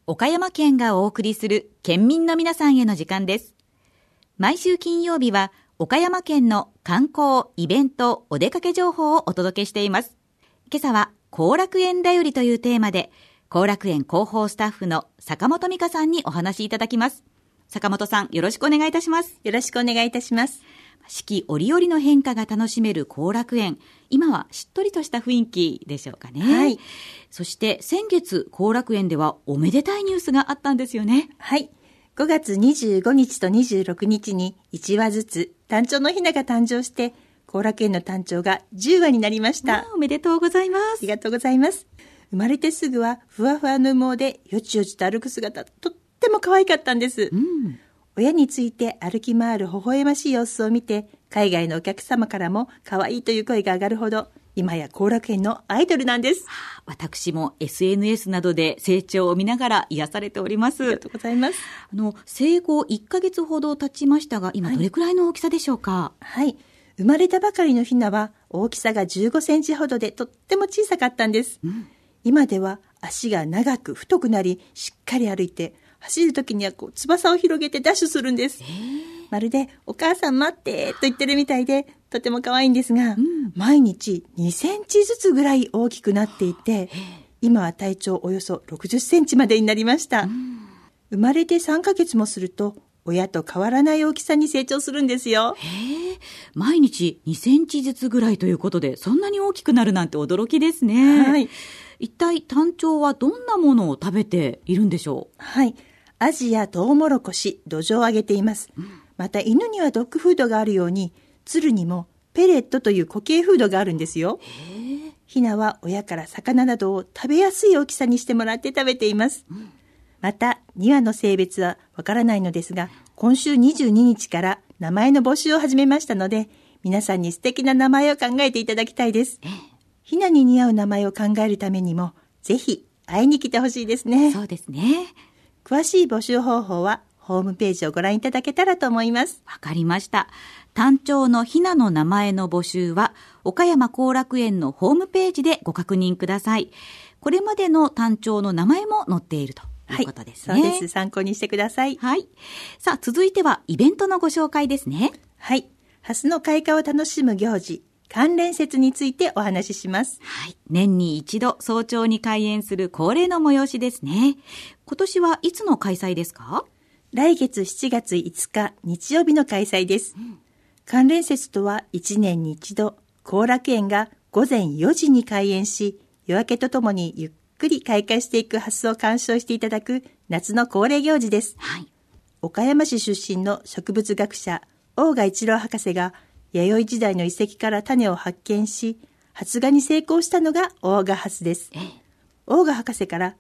岡山県がお送りする県民の皆さんへの時間です。毎週金曜日は岡山県の観光、イベント、お出かけ情報をお届けしています。今朝は後楽園だよりというテーマで、後楽園広報スタッフの坂本美香さんにお話しいただきます。坂本さん、よろしくお願いいたします。 よろしくお願いいたします。 四季折々の変化が楽しめる後楽園、今はしっとりとした雰囲気でしょうかね。 はい。 そして先月後楽園ではおめでたいニュースがあったんですよね。 はい。5月25日と26日に1羽ずつタンチョウのヒナが誕生して、後楽園のタンチョウが10羽になりました。 おめでとうございます。 ありがとうございます。生まれてすぐはふわふわの羽毛でよちよちと歩く姿、とっても可愛かったんです。親について歩き回る微笑ましい様子を見て、海外のお客様からも可愛いという声が上がるほど、今や後楽園のアイドルなんです。 私も SNS などで成長を見ながら癒されております。 ありがとうございます。 生後1ヶ月ほど経ちましたが、今どれくらいの大きさでしょうか？ はい。生まれたばかりのヒナは大きさが15センチほどでとっても小さかったんです。今では足が長く太くなり、しっかり歩いて、走るときには翼を広げてダッシュするんです。まるでお母さん待ってと言ってるみたいで、とても可愛いんですが、毎日2センチずつぐらい大きくなっていて、今は体長およそ60センチまでになりました。生まれて3ヶ月もすると、親と変わらない大きさに成長するんですよ。 毎日2センチずつぐらいということで、そんなに大きくなるなんて驚きですね。 はい。 一体タンチョウはどんなものを食べているんでしょう？ はい。アジやトウモロコシ、土壌をあげています。また犬にはドッグフードがあるように、鶴にもペレットという固形フードがあるんですよ。ヒナは親から魚などを食べやすい大きさにしてもらって食べています。また2羽の性別はわからないのですが、今週22日から名前の募集を始めましたので、皆さんに素敵な名前を考えていただきたいです。ヒナに似合う名前を考えるためにも、ぜひ会いに来てほしいですね。 そうですね。 詳しい募集方法はホームページをご覧いただけたらと思います。 わかりました。タンチョウのヒナの名前の募集は岡山後楽園のホームページでご確認ください。これまでのタンチョウの名前も載っているということですね。 はい、そうです。参考にしてください。 はい。さあ、続いてはイベントのご紹介ですね。 はい。ハスの開花を楽しむ行事、関連節についてお話しします。 はい。年に一度早朝に開園する恒例の催しですね。今年はいつの開催ですか？ 来月7月5日日曜日の開催です。関連節とは1年に一度、後楽園が午前4時に開園し、夜明けとともにゆっくり開花していくハスを鑑賞していただく夏の恒例行事です。 はい。 岡山市出身の植物学者、大賀一郎博士が弥生時代の遺跡から種を発見し、発芽に成功したのが大賀ハスです。大賀博士から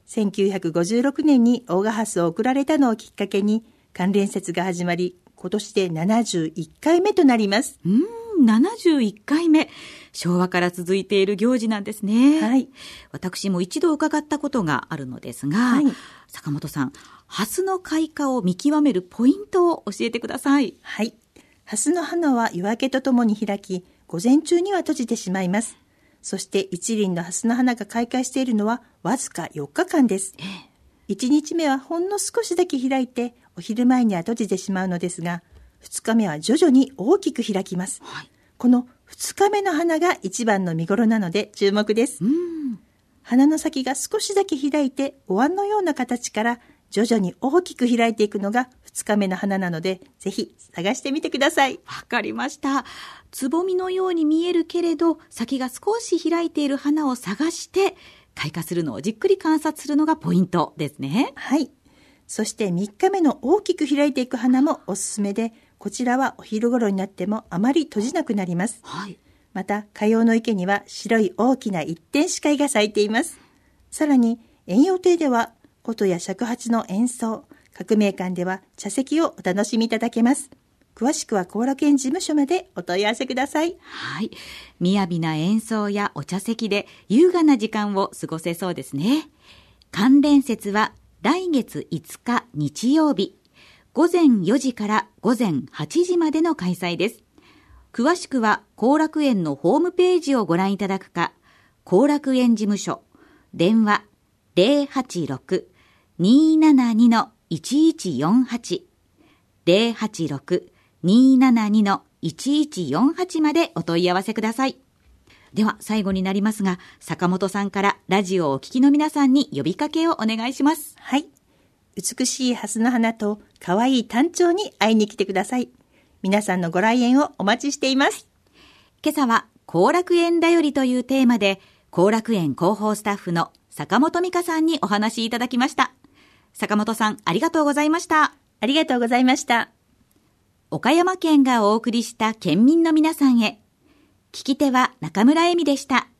1956年に大賀ハスを贈られたのをきっかけに関連節が始まり、今年で71回目となります。 71回目。昭和から続いている行事なんですね。 はい。 私も一度伺ったことがあるのですが、はい、坂本さん、ハスの開花を見極めるポイントを教えてください。 はい。ハスの花は夜明けとともに開き、午前中には閉じてしまいます。そして一輪のハスの花が開花しているのはわずか4日間です。1日目はほんの少しだけ開いて、お昼前には閉じてしまうのですが、2日目は徐々に大きく開きます。はい、この2日目の花が一番の見頃なので注目です。花の先が少しだけ開いて、お椀のような形から徐々に大きく開いていくのが2日目の花なので、ぜひ探してみてください。 わかりました。つぼみのように見えるけれど、先が少し開いている花を探して開花するのをじっくり観察するのがポイントですね。 はい。そして3日目の大きく開いていく花もおすすめで、こちらはお昼頃になってもあまり閉じなくなります。 はい。 また花葉の池には白い大きな一点視界が咲いています。さらに園葉亭では琴や尺八の演奏、革命館では茶席をお楽しみいただけます。詳しくは後楽園事務所までお問い合わせください。 はい。雅な演奏やお茶席で優雅な時間を過ごせそうですね。関連節は来月5日日曜日、午前4時から午前8時までの開催です。詳しくは後楽園のホームページをご覧いただくか、後楽園事務所、電話 086-272-1148 086-272-1148までお問い合わせください。では最後になりますが、坂本さんからラジオをお聞きの皆さんに呼びかけをお願いします。 はい。美しいハスの花と可愛いタンチョウに会いに来てください。皆さんのご来園をお待ちしています。 今朝は後楽園だよりというテーマで、後楽園広報スタッフの坂本美香さんにお話しいただきました。坂本さん、ありがとうございました。 ありがとうございました。 岡山県がお送りした県民の皆さんへ。聞き手は中村恵美でした。